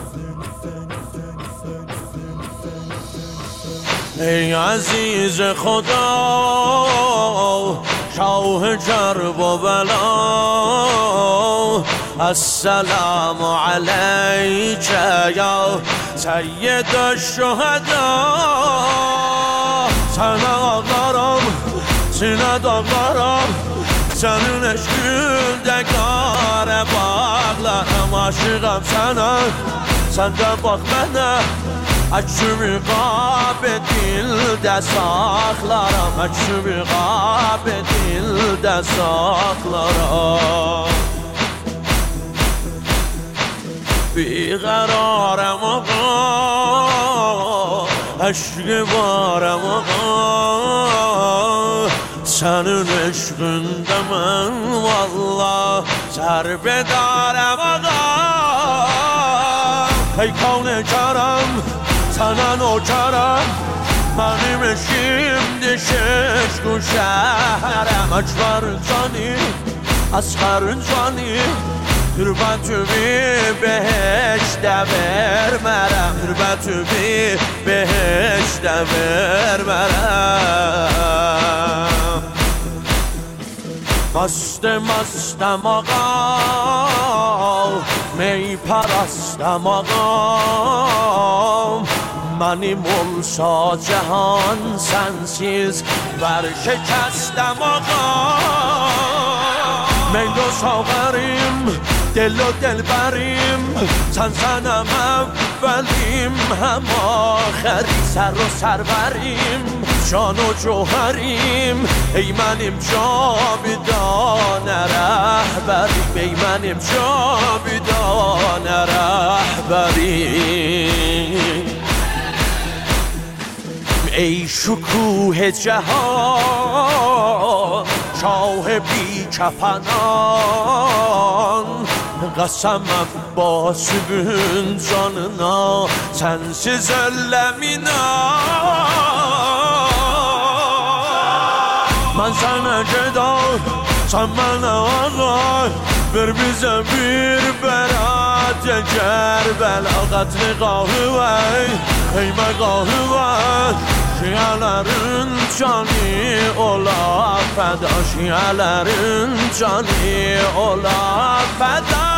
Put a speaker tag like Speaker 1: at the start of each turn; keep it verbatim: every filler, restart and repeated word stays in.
Speaker 1: ای عزیز خدا شاه جرب و بلا، السلام علیک یا سید الشهدا. سن آقارم سینه داغارم senin eşkünde kare bağlarım. Aşığım sana, senden bak bana. Açımı qabe dilde saklarım, açımı qabe dilde saklarım. Biqararım ağa, eşki varım ağa. Senin eşkinde ben vallah serbedarım ağa. Ey kavne karım sana nokarım, benim eşimdi şeşku şehrim. Açvarın cani, asgarın cani, türbetümü beheşte vermerem, türbetümü beheşte vermerem. Mastım mastım ağam, می پرستم آقام. منیم olsa جهان sensiz برشکستم آقام. میل و ساغریم دل و دلبریم، sen سنم اولیم هم آخری. سر و سروریم جان و جوهریم، ای منیم جاودان رهبریم، ای منیم جاودان رهبریم. ای شکوه جهان شاه بی کفنان، قسمم با sübün canına sensiz ölem inan. من sana geda sen bana ağa، ver bize bir berat Kerbela. Qatl qahvey qeymə qahvey، şiyələrin canı ola fəda، şiyələrin canı ola fəda.